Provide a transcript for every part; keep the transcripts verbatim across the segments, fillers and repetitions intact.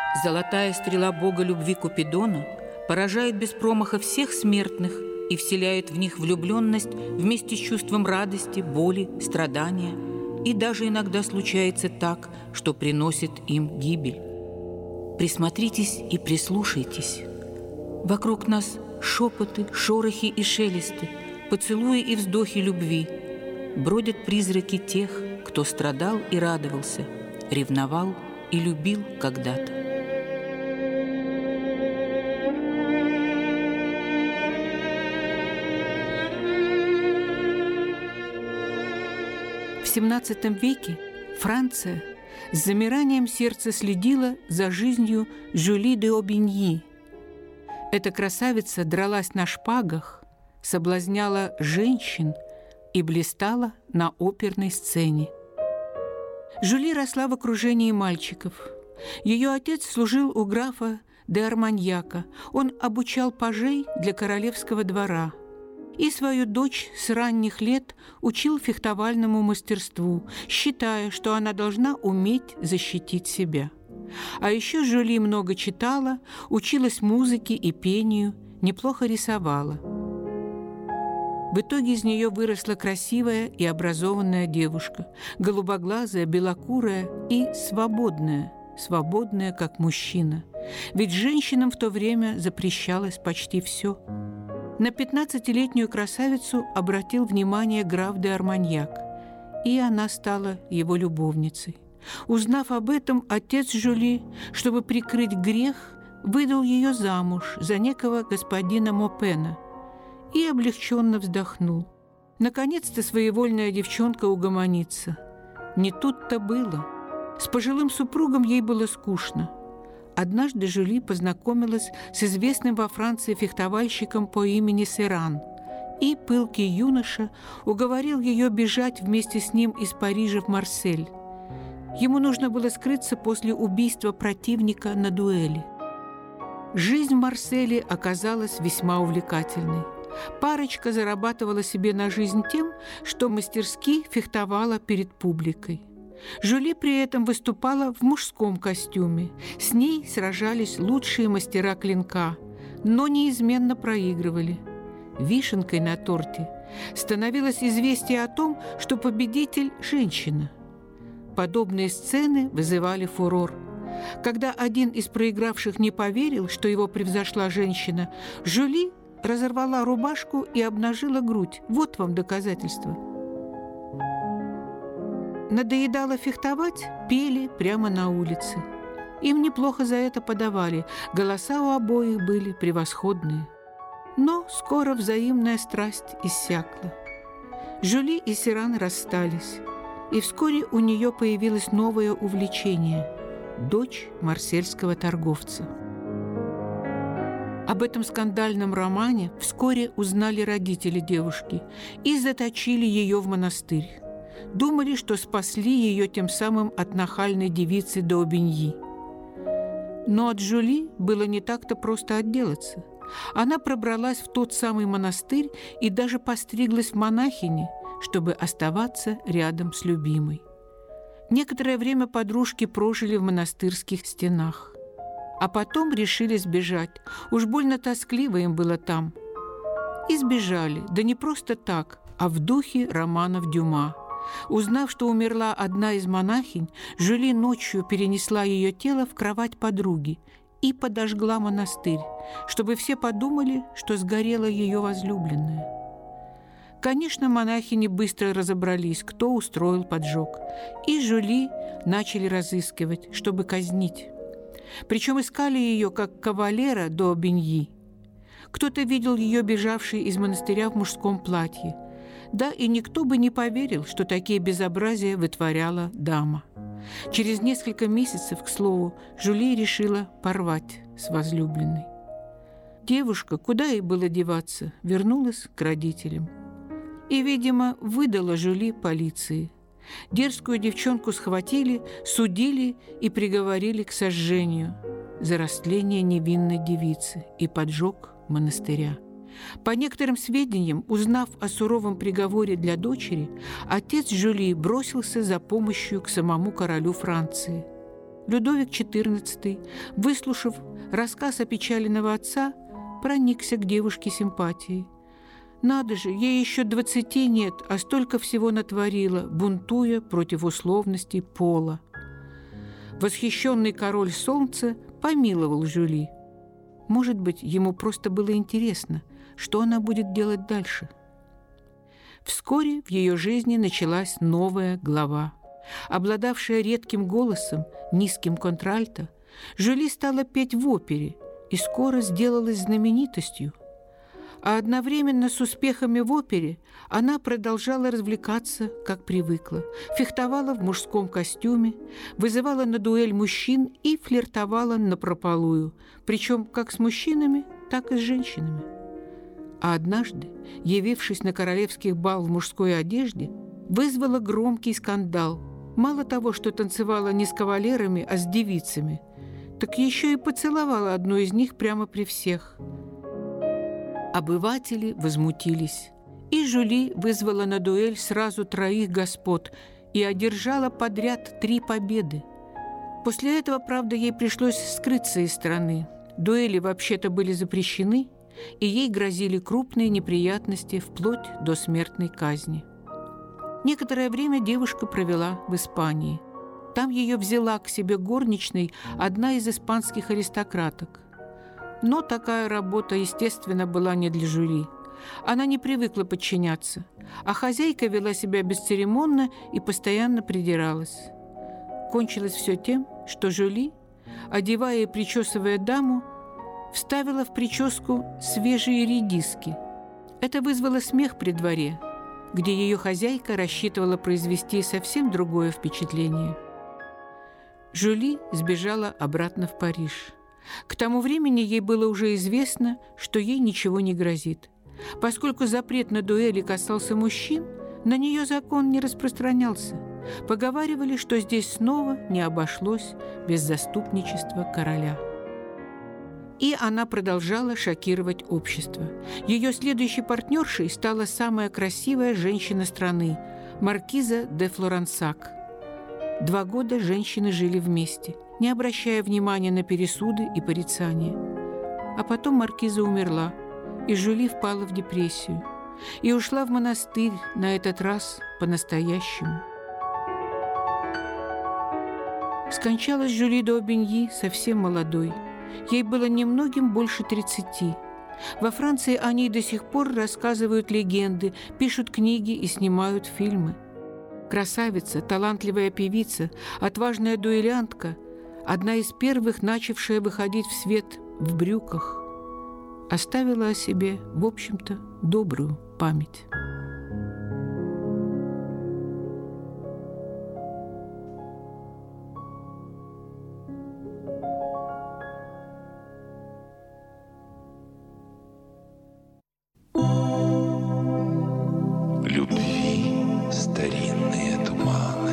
Золотая стрела бога любви Купидона поражает без промаха всех смертных и вселяет в них влюбленность вместе с чувством радости, боли, страдания, и даже иногда случается так, что приносит им гибель. Присмотритесь и прислушайтесь. Вокруг нас шепоты, шорохи и шелесты, поцелуи и вздохи любви. Бродят призраки тех, кто страдал и радовался, ревновал и любил когда-то. В семнадцатом веке Франция с замиранием сердца следила за жизнью Жюли де Обиньи. Эта красавица дралась на шпагах, соблазняла женщин и блистала на оперной сцене. Жюли росла в окружении мальчиков. Ее отец служил у графа де Арманьяка. Он обучал пажей для королевского двора. И свою дочь с ранних лет учил фехтовальному мастерству, считая, что она должна уметь защитить себя. А еще Жюли много читала, училась музыке и пению, неплохо рисовала. В итоге из нее выросла красивая и образованная девушка, голубоглазая, белокурая и свободная, свободная как мужчина. Ведь женщинам в то время запрещалось почти все. На пятнадцатилетнюю красавицу обратил внимание граф де Арманьяк, и она стала его любовницей. Узнав об этом, отец Жюли, чтобы прикрыть грех, выдал ее замуж за некого господина Мопена и облегченно вздохнул. Наконец-то своевольная девчонка угомонится. Не тут-то было. С пожилым супругом ей было скучно. Однажды Жюли познакомилась с известным во Франции фехтовальщиком по имени Серан, и пылкий юноша уговорил ее бежать вместе с ним из Парижа в Марсель. Ему нужно было скрыться после убийства противника на дуэли. Жизнь в Марселе оказалась весьма увлекательной. Парочка зарабатывала себе на жизнь тем, что мастерски фехтовала перед публикой. Жюли при этом выступала в мужском костюме. С ней сражались лучшие мастера клинка, но неизменно проигрывали. Вишенкой на торте становилось известие о том, что победитель – женщина. Подобные сцены вызывали фурор. Когда один из проигравших не поверил, что его превзошла женщина, Жюли разорвала рубашку и обнажила грудь. Вот вам доказательство. Надоедало фехтовать, пели прямо на улице. Им неплохо за это подавали, голоса у обоих были превосходные. Но скоро взаимная страсть иссякла. Жюли и Серан расстались, и вскоре у нее появилось новое увлечение – дочь марсельского торговца. Об этом скандальном романе вскоре узнали родители девушки и заточили ее в монастырь. Думали, что спасли ее тем самым от нахальной девицы де Обиньи. Но от Жюли было не так-то просто отделаться. Она пробралась в тот самый монастырь и даже постриглась в монахини, чтобы оставаться рядом с любимой. Некоторое время подружки прожили в монастырских стенах. А потом решили сбежать. Уж больно тоскливо им было там. И сбежали, да не просто так, а в духе романов Дюма. Узнав, что умерла одна из монахинь, Жюли ночью перенесла ее тело в кровать подруги и подожгла монастырь, чтобы все подумали, что сгорела ее возлюбленная. Конечно, монахини быстро разобрались, кто устроил поджог, и Жюли начали разыскивать, чтобы казнить. Причем искали ее как кавалера де Обиньи. Кто-то видел ее бежавшей из монастыря в мужском платье. Да, и никто бы не поверил, что такие безобразия вытворяла дама. Через несколько месяцев, к слову, Жюли решила порвать с возлюбленной. Девушка, куда ей было деваться, вернулась к родителям. И, видимо, выдала Жюли полиции. Дерзкую девчонку схватили, судили и приговорили к сожжению за растление невинной девицы и поджог монастыря. По некоторым сведениям, узнав о суровом приговоре для дочери, отец Жюли бросился за помощью к самому королю Франции. Людовик четырнадцатый, выслушав рассказ опечаленного отца, проникся к девушке симпатией. Надо же, ей еще двадцати нет, а столько всего натворила, бунтуя против условностей пола. Восхищенный король солнца помиловал Жюли. Может быть, ему просто было интересно, что она будет делать дальше. Вскоре в ее жизни началась новая глава. Обладавшая редким голосом, низким контральто, Жюли стала петь в опере и скоро сделалась знаменитостью. А одновременно с успехами в опере она продолжала развлекаться, как привыкла, фехтовала в мужском костюме, вызывала на дуэль мужчин и флиртовала напропалую, причем как с мужчинами, так и с женщинами. А однажды, явившись на королевский бал в мужской одежде, вызвала громкий скандал. Мало того, что танцевала не с кавалерами, а с девицами, так еще и поцеловала одну из них прямо при всех. Обыватели возмутились, и Жюли вызвала на дуэль сразу троих господ и одержала подряд три победы. После этого, правда, ей пришлось скрыться из страны. Дуэли вообще-то были запрещены, и ей грозили крупные неприятности вплоть до смертной казни. Некоторое время девушка провела в Испании. Там ее взяла к себе горничной одна из испанских аристократок. Но такая работа, естественно, была не для Жюли. Она не привыкла подчиняться, а хозяйка вела себя бесцеремонно и постоянно придиралась. Кончилось все тем, что Жюли, одевая и причесывая даму, вставила в прическу свежие редиски. Это вызвало смех при дворе, где ее хозяйка рассчитывала произвести совсем другое впечатление. Жюли сбежала обратно в Париж. К тому времени ей было уже известно, что ей ничего не грозит. Поскольку запрет на дуэли касался мужчин, на нее закон не распространялся. Поговаривали, что здесь снова не обошлось без заступничества короля. И она продолжала шокировать общество. Ее следующей партнершей стала самая красивая женщина страны – маркиза де Флорансак. Два года женщины жили вместе, не обращая внимания на пересуды и порицания. А потом маркиза умерла, и Жюли впала в депрессию и ушла в монастырь, на этот раз по-настоящему. Скончалась Жюли де Обиньи совсем молодой. Ей было немногим больше тридцати. Во Франции о ней до сих пор рассказывают легенды, пишут книги и снимают фильмы. Красавица, талантливая певица, отважная дуэлянтка, одна из первых, начавшая выходить в свет в брюках, оставила о себе, в общем-то, добрую память. Любви старинные туманы.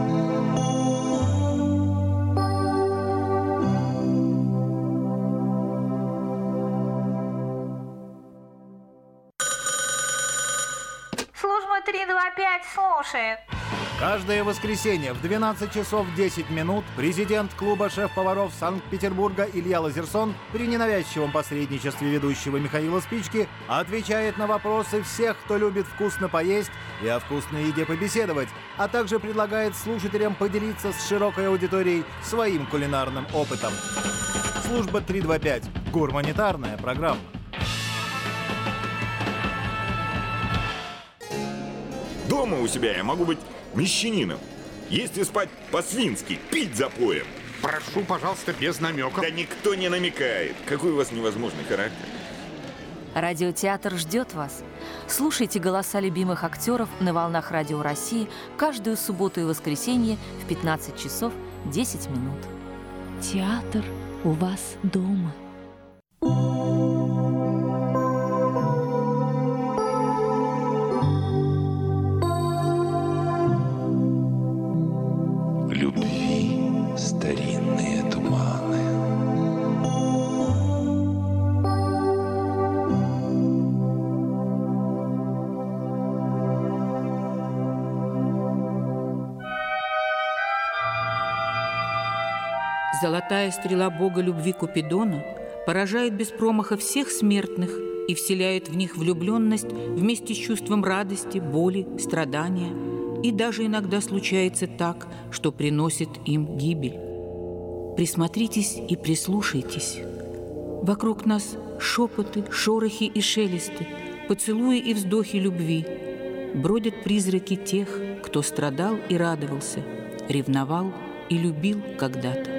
Служба три два пять слушает. Каждое воскресенье в двенадцать часов десять минут президент клуба шеф-поваров Санкт-Петербурга Илья Лазерсон при ненавязчивом посредничестве ведущего Михаила Спички отвечает на вопросы всех, кто любит вкусно поесть и о вкусной еде побеседовать, а также предлагает слушателям поделиться с широкой аудиторией своим кулинарным опытом. Служба три два пять. Гурманитарная программа. Дома у себя я могу быть мещанином. Есть и спать по-свински, пить запоем. Прошу, пожалуйста, без намеков. Да никто не намекает. Какой у вас невозможный характер. Радиотеатр ждет вас. Слушайте голоса любимых актеров на волнах Радио России каждую субботу и воскресенье в пятнадцать часов десять минут. Театр у вас дома. Любви старинные туманы. Золотая стрела бога любви Купидона поражает без промаха всех смертных и вселяет в них влюбленность вместе с чувством радости, боли, страдания. И даже иногда случается так, что приносит им гибель. Присмотритесь и прислушайтесь. Вокруг нас шепоты, шорохи и шелесты, поцелуи и вздохи любви. Бродят призраки тех, кто страдал и радовался, ревновал и любил когда-то.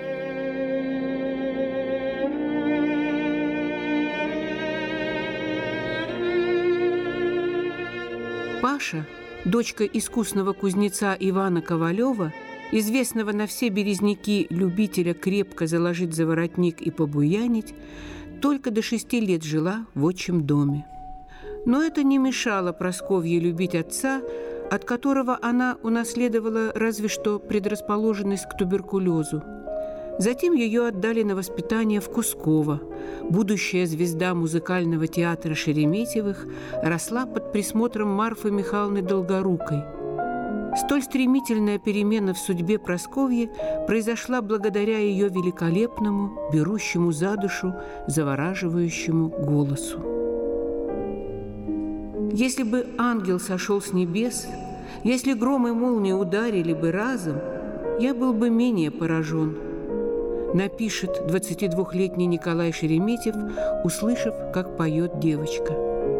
Паша, дочка искусного кузнеца Ивана Ковалева, известного на все березняки любителя крепко заложить за воротник и побуянить, только до шести лет жила в отчим доме. Но это не мешало Прасковье любить отца, от которого она унаследовала разве что предрасположенность к туберкулезу. Затем ее отдали на воспитание в Кусково. Будущая звезда музыкального театра Шереметьевых росла под присмотром Марфы Михайловны Долгорукой. Столь стремительная перемена в судьбе Прасковьи произошла благодаря ее великолепному, берущему за душу, завораживающему голосу. Если бы ангел сошел с небес, если гром и молнии ударили бы разом, я был бы менее поражен, напишет двадцатидвухлетний Николай Шереметьев, услышав, как поет девочка.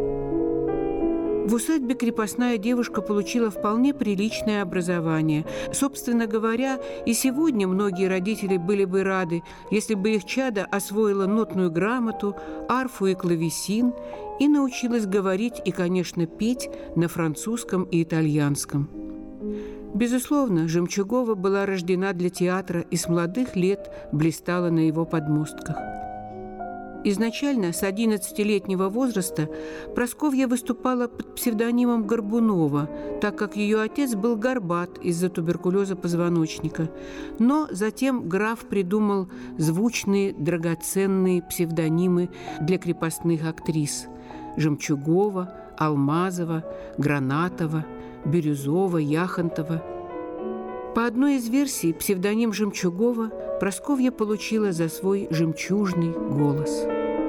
В усадьбе крепостная девушка получила вполне приличное образование. Собственно говоря, и сегодня многие родители были бы рады, если бы их чадо освоило нотную грамоту, арфу и клавесин и научилась говорить и, конечно, петь на французском и итальянском. Безусловно, Жемчугова была рождена для театра и с молодых лет блистала на его подмостках. Изначально, с одиннадцатилетнего возраста, Прасковья выступала под псевдонимом Горбунова, так как ее отец был горбат из-за туберкулеза позвоночника. Но затем граф придумал звучные, драгоценные псевдонимы для крепостных актрис – Жемчугова, Алмазова, Гранатова, Бирюзова, Яхонтова. По одной из версий, псевдоним Жемчугова Прасковья получила за свой жемчужный голос.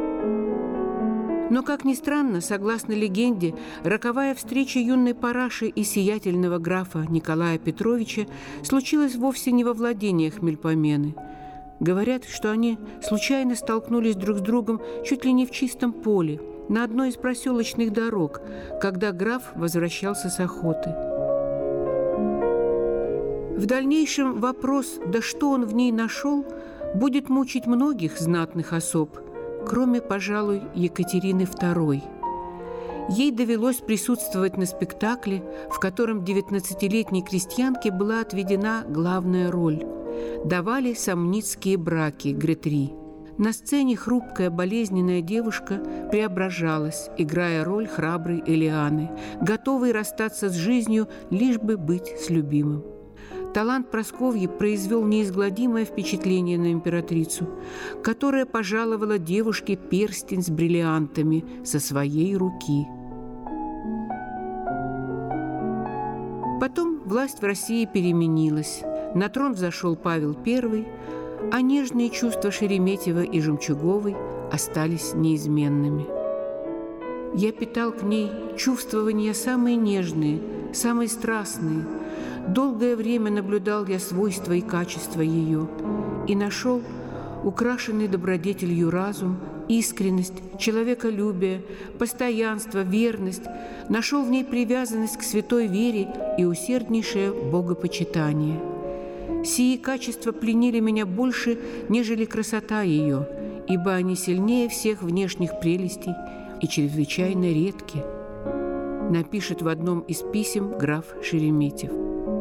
Но, как ни странно, согласно легенде, роковая встреча юной параши и сиятельного графа Николая Петровича случилась вовсе не во владениях Мельпомены. Говорят, что они случайно столкнулись друг с другом чуть ли не в чистом поле, на одной из проселочных дорог, когда граф возвращался с охоты. В дальнейшем вопрос, да что он в ней нашел, будет мучить многих знатных особ, кроме, пожалуй, Екатерины второй. Ей довелось присутствовать на спектакле, в котором девятнадцатилетней крестьянке была отведена главная роль. Давали сомницкие браки Гретри. На сцене хрупкая, болезненная девушка преображалась, играя роль храброй Элианы, готовой расстаться с жизнью, лишь бы быть с любимым. Талант Прасковьи произвел неизгладимое впечатление на императрицу, которая пожаловала девушке перстень с бриллиантами со своей руки. Потом власть в России переменилась. На трон взошел Павел Первый, а нежные чувства Шереметьева и Жемчуговой остались неизменными. Я питал к ней чувствования самые нежные, самые страстные. Долгое время наблюдал я свойства и качества ее и нашел украшенный добродетелью разум, искренность, человеколюбие, постоянство, верность, нашел в ней привязанность к святой вере и усерднейшее богопочитание. Сии качества пленили меня больше, нежели красота ее, ибо они сильнее всех внешних прелестей и чрезвычайно редки, напишет в одном из писем граф Шереметьев.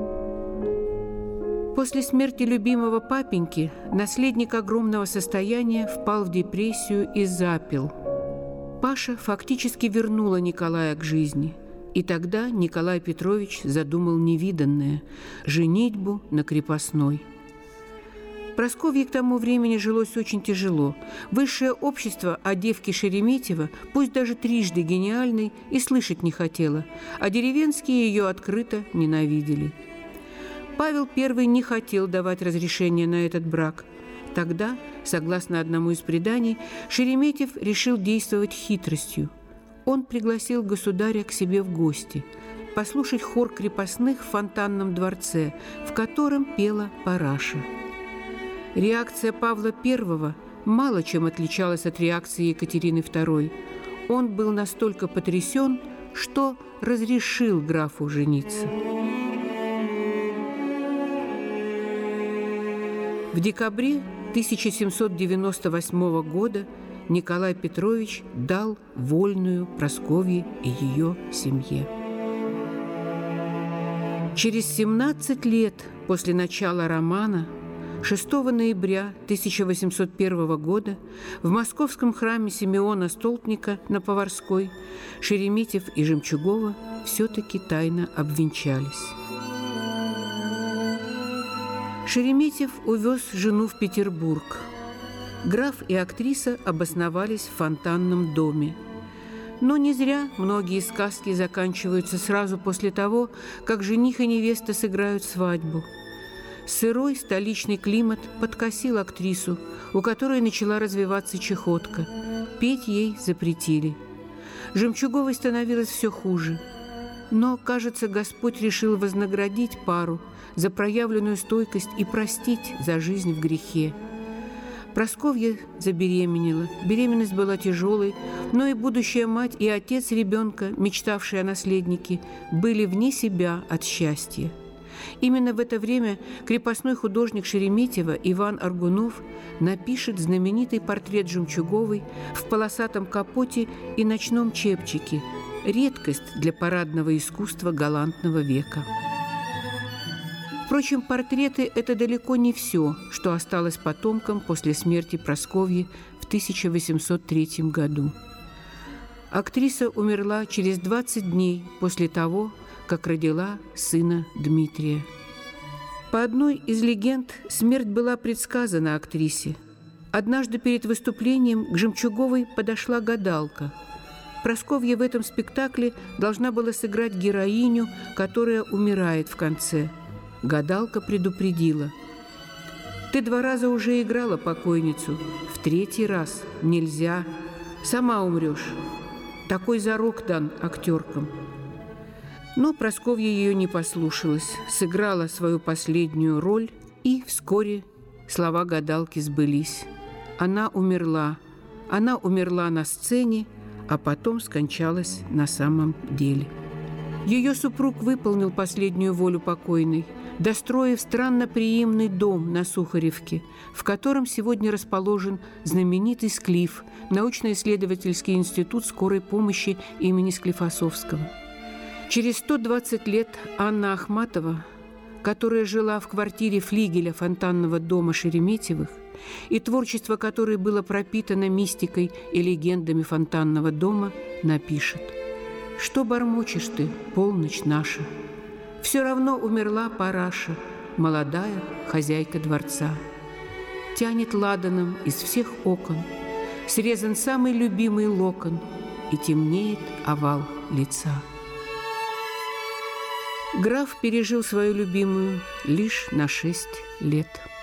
После смерти любимого папеньки наследник огромного состояния впал в депрессию и запил. Паша фактически вернула Николая к жизни. И тогда Николай Петрович задумал невиданное – женитьбу на крепостной. Прасковье к тому времени жилось очень тяжело. Высшее общество о девке Шереметьева, пусть даже трижды гениальной, и слышать не хотело, а деревенские ее открыто ненавидели. Павел I не хотел давать разрешения на этот брак. Тогда, согласно одному из преданий, Шереметьев решил действовать хитростью. Он пригласил государя к себе в гости, послушать хор крепостных в Фонтанном дворце, в котором пела параша. Реакция Павла I мало чем отличалась от реакции Екатерины второй. Он был настолько потрясен, что разрешил графу жениться. В декабре тысяча семьсот девяносто восьмого года Николай Петрович дал вольную Прасковье и ее семье. Через семнадцать лет после начала романа, шестого ноября тысяча восемьсот первого года, в московском храме Симеона Столпника на Поварской Шереметьев и Жемчугова все-таки тайно обвенчались. Шереметьев увез жену в Петербург. Граф и актриса обосновались в Фонтанном доме. Но не зря многие сказки заканчиваются сразу после того, как жених и невеста сыграют свадьбу. Сырой столичный климат подкосил актрису, у которой начала развиваться чахотка. Петь ей запретили. Жемчуговой становилось все хуже. Но, кажется, Господь решил вознаградить пару за проявленную стойкость и простить за жизнь в грехе. Прасковья забеременела. Беременность была тяжелой, но и будущая мать, и отец ребенка, мечтавшие о наследнике, были вне себя от счастья. Именно в это время крепостной художник Шереметьева Иван Аргунов напишет знаменитый портрет Жемчуговой в полосатом капоте и ночном чепчике, редкость для парадного искусства галантного века. Впрочем, портреты – это далеко не все, что осталось потомкам после смерти Прасковьи в тысяча восемьсот третьем году. Актриса умерла через двадцать дней после того, как родила сына Дмитрия. По одной из легенд, смерть была предсказана актрисе. Однажды перед выступлением к Жемчуговой подошла гадалка. Прасковья в этом спектакле должна была сыграть героиню, которая умирает в конце. Гадалка предупредила: «Ты два раза уже играла покойницу, в третий раз нельзя, сама умрешь. Такой зарок дан актеркам». Но Прасковья ее не послушалась, сыграла свою последнюю роль, и вскоре слова гадалки сбылись. Она умерла. Она умерла на сцене, а потом скончалась на самом деле. Ее супруг выполнил последнюю волю покойной, достроив странноприимный дом на Сухаревке, в котором сегодня расположен знаменитый Склиф, научно-исследовательский институт скорой помощи имени Склифосовского. Через сто двадцать лет Анна Ахматова, которая жила в квартире флигеля Фонтанного дома Шереметьевых, и творчество которой было пропитано мистикой и легендами Фонтанного дома, напишет: «Что бормочешь ты, полночь наша? Все равно умерла параша, молодая хозяйка дворца. Тянет ладаном из всех окон, срезан самый любимый локон, и темнеет овал лица». Граф пережил свою любимую лишь на шесть лет.